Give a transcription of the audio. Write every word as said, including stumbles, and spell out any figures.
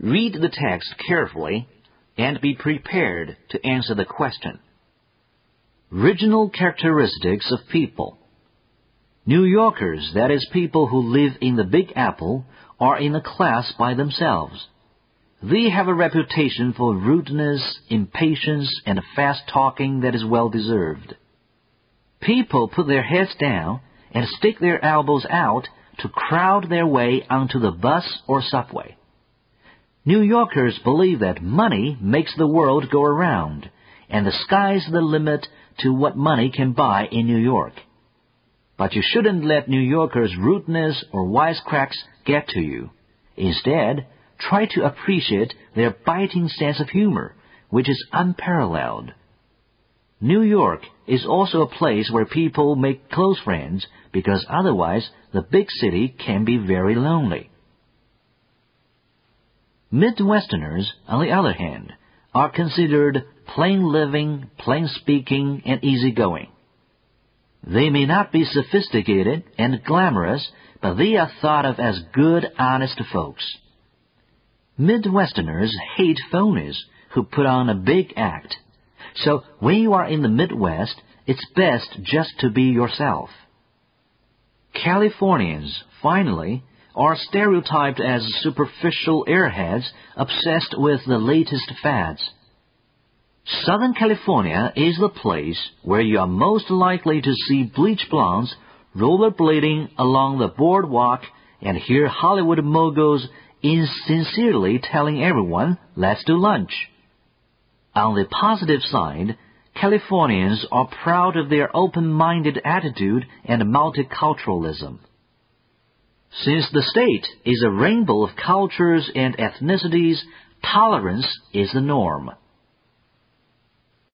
Read the text carefully and be prepared to answer the question. Regional characteristics of people. New Yorkers, that is people who live in the Big Apple, are in a class by themselves. They have a reputation for rudeness, impatience, and fast talking that is well deserved. People put their heads down and stick their elbows out to crowd their way onto the bus or subway. New Yorkers believe that money makes the world go around, and the sky's the limit to what money can buy in New York. But you shouldn't let New Yorkers' rudeness or wisecracks get to you. Instead, try to appreciate their biting sense of humor, which is unparalleled. New York is also a place where people make close friends, because otherwise the big city can be very lonely. Midwesterners, on the other hand, are considered plain living, plain speaking, and easygoing. They may not be sophisticated and glamorous, but they are thought of as good, honest folks. Midwesterners hate phonies who put on a big act. So when you are in the Midwest, it's best just to be yourself. Californians, finally, are stereotyped as superficial airheads obsessed with the latest fads. Southern California is the place where you are most likely to see bleach blondes rollerblading along the boardwalk and hear Hollywood moguls insincerely telling everyone, "Let's do lunch." On the positive side, Californians are proud of their open-minded attitude and multiculturalism. Since the state is a rainbow of cultures and ethnicities, tolerance is the norm.